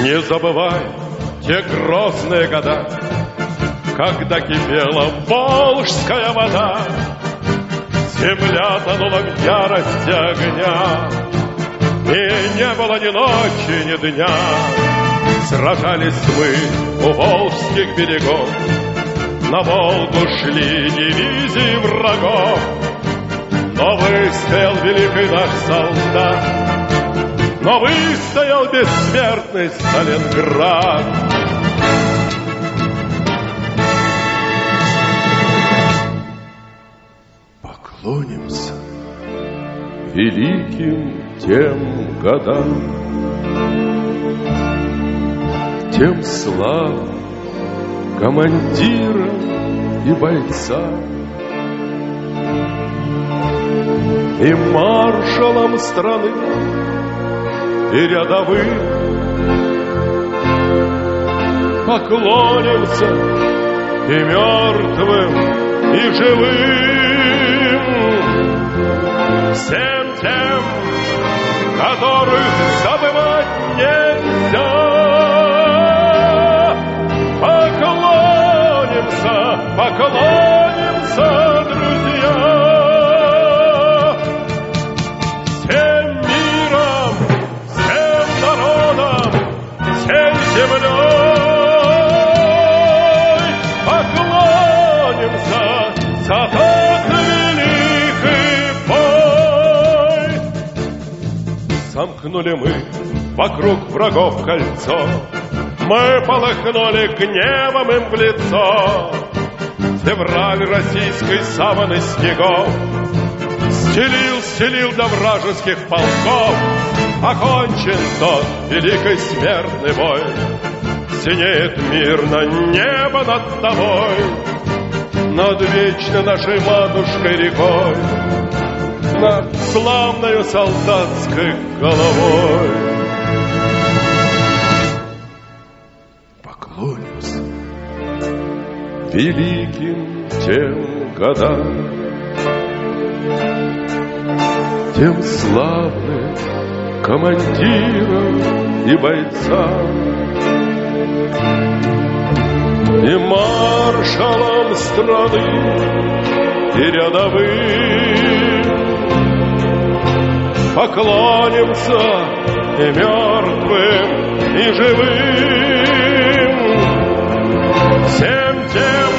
Не забывай те грозные года, когда кипела волжская вода, земля тонула в ярости огня, и не было ни ночи, ни дня. Сражались мы у волжских берегов, на Волгу шли дивизии врагов, но выстоял великий наш солдат, но выстоял бессмертный Сталинград. Поклонимся великим тем годам, тем славным командирам и бойцам, и маршалам страны, и рядовым. Поклонимся и мертвым, и живым, всем тем, которых забывать нельзя. Поклонимся, поклонимся, друзья. Поклонимся за тот великий бой. Сомкнули мы вокруг врагов кольцо, мы полыхнули гневом им в лицо. Февраль российской саваны снегов стелил до вражеских полков. Окончен тот великий смертный бой, синеет мирно небо над тобой, над вечной нашей матушкой рекой, над славною солдатской головой. Поклонимся великим тем годам, тем славным командирам и бойцам, и маршалам страны, и рядовым. Поклонимся и мертвым, и живым, всем тем,